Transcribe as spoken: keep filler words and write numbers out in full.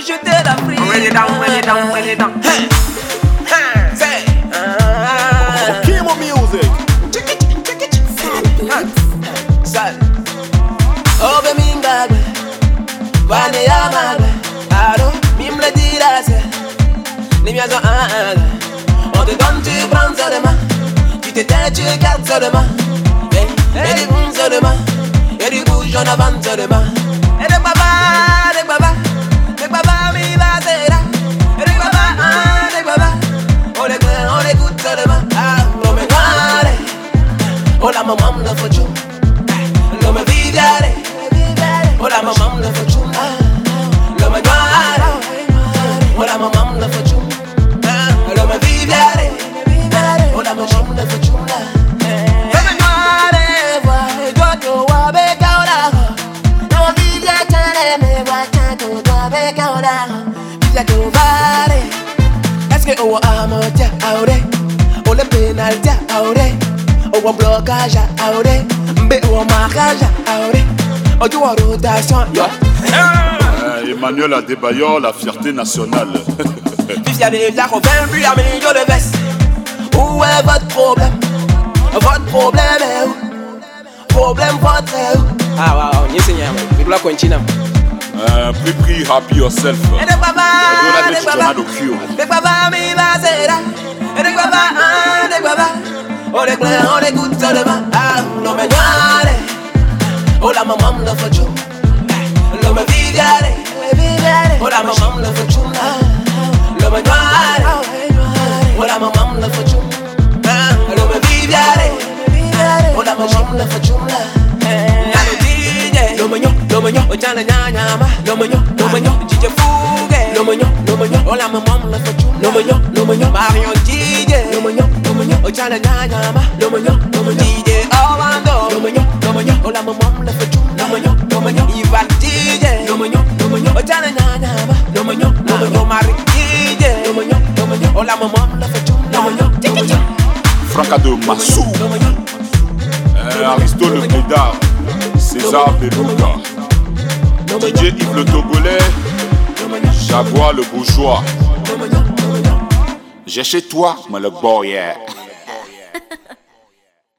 je te la prie. Ready down, ready down, ready down. Hey, hey, say, ah. Kimo music. Check it, check it, sal. Oh, be mingagwe, wane ya magwe. Aro, mimle dirase, ni miazo ah. On te donne, tu prends seulement. Tu te tais, tu gardes seulement. Et du boum seulement. Et du bouge en avant seulement. Et de baba, de baba, de baba, mi va serra. Et de baba, ah, de baba. On écoute, on écoute seulement. Ah, on me guarde. Oh la maman me fait chou. L'on me viviare. Oh la maman me fait chou. L'on me guarde. Oh la maman me fait chou. L'on me viviare. Oh la maman me fait chou. Est-ce que on a un tia aure, on le pénalty aure, on blocage aure, mais on marquage aure, on joue en rotation. Euh, Emmanuel Adebayor, la fierté nationale. Puis y'a des gars qui ont vingt buts à millions de vestes. Où est votre problème? Votre problème est où? Problème votre est où? Ah wow, ni seigneur, je dois continuer. Euh, Pri Pri, happy yourself. Et de baba, de baba, de baba, mi va serra. Et de baba, ah, de baba. On écoute, on écoute seulement. Ah, l'homme est noir. Oh la maman me fait chou. L'homme est viviare. Oh la maman me fait chou. L'homme est noir. Oh la maman me fait chou. L'homme est viviare. Oh la maman me fait chou. Lomonyo, lomonyo, ojana nyanyama. Lomonyo, lomonyo, jije fuge. Lomonyo, lomonyo, ola maman la fochu. Lomonyo, lomonyo, Marion jije. Lomonyo, lomonyo, ojana nyanyama. Lomonyo, lomonyo, jije Orlando. Lomonyo, lomonyo, ola maman la fochu. Lomonyo, lomonyo, Ivan jije. Lomonyo, lomonyo, ojana nyanyama. Lomonyo, lomonyo, Marie jije. Lomonyo, lomonyo, ola maman la fochu. Lomonyo, lomonyo. Franca de Massou. Euh, Aristo le Bédard. César Beluga, D J Yves le Togolais, Jaguar le bourgeois. J'ai chez toi, moi le boy.